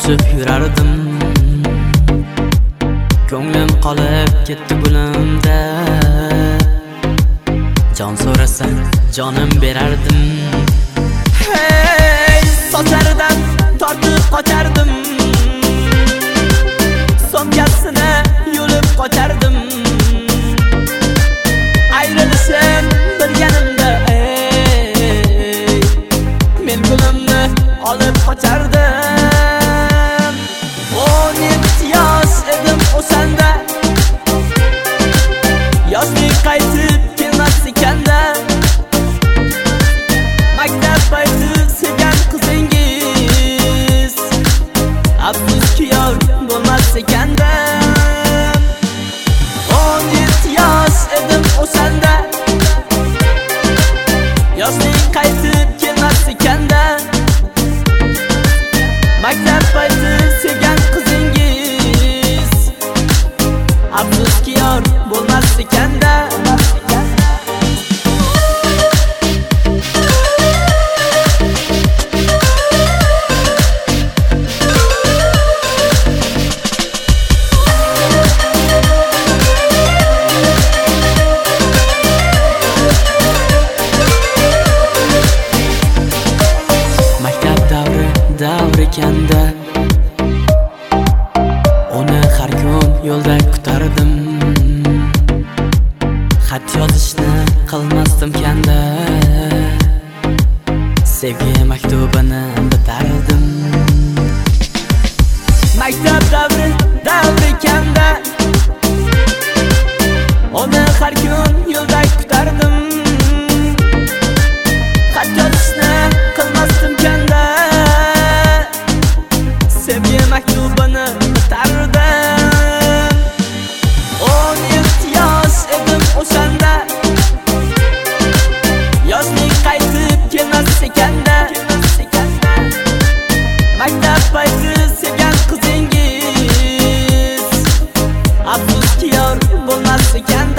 qochib yurardim. Ko'nglim qolib ketdi gulimda. Jon so'rasa jonim berardim. Hey, sochlaridan tortib qochardim. So'mkasini yulib qochardim. Ayrilishim bilganimda, ey, men gulimni olib qochardim. 17 yosh edim o'shanda, yoshlik qaytib kelmas ekanda. Maktab payti sevgan qizingiz, afsuski yor bo'lmas ekanda. 17 yosh edim o'shanda, yoshlik qaytib kelmas ekanda. Maktab payti sevgan qizingiz, afsuski yor bo'lmas ekanda. Davr ekanda, uni har kun yo'lda kutardim. Xat yozishni qilmasdim kanda, sevgi maktubini bitardim. Maktab davri ekanda, uni har kun yo'lda kutardim. Xat yozishni qilmasdim kanda, sevgi maktubini bitardim. 17 yosh edim o'shanda, yoshlik qaytib kelmas ekanda. Maktab payti sevgan qizingiz, afsuski yor bo'lmas ekanda.